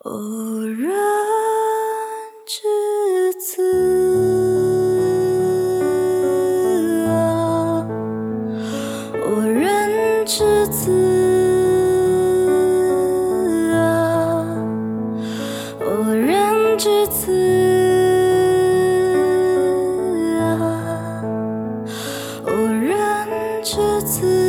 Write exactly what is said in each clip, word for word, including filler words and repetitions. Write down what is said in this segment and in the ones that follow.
偶然至此啊，偶然至此啊，偶然至此啊，偶然至此。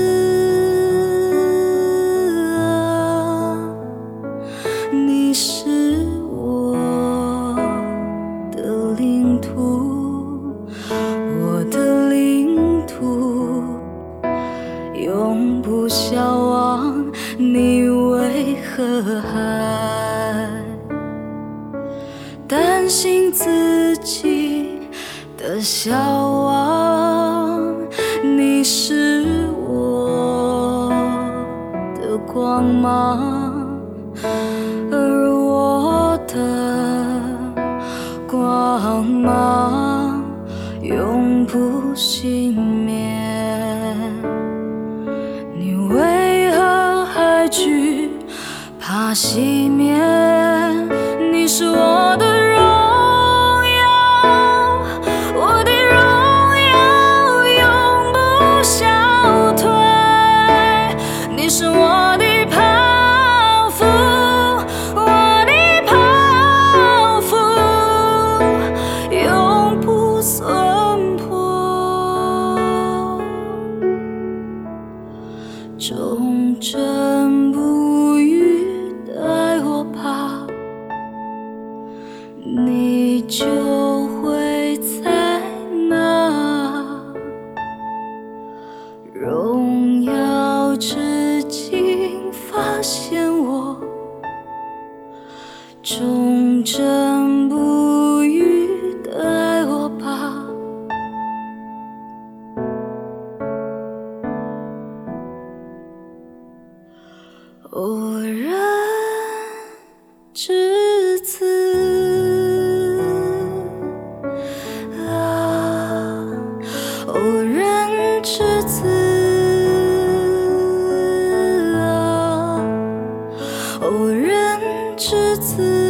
你是我的领土，我的领土，永不消亡。你为何还担心自己的消亡？你是我的光芒，而我的光芒永不熄灭。你为何还惧怕熄灭？你是我的荣耀，我的荣耀永不消退。你是我的泡芙，我的泡芙永不损破。忠贞不渝的爱我吧，你就会在那荣耀之境发现我。忠贞不渝的爱我吧，偶然至此啊，偶然至此啊，偶然至此。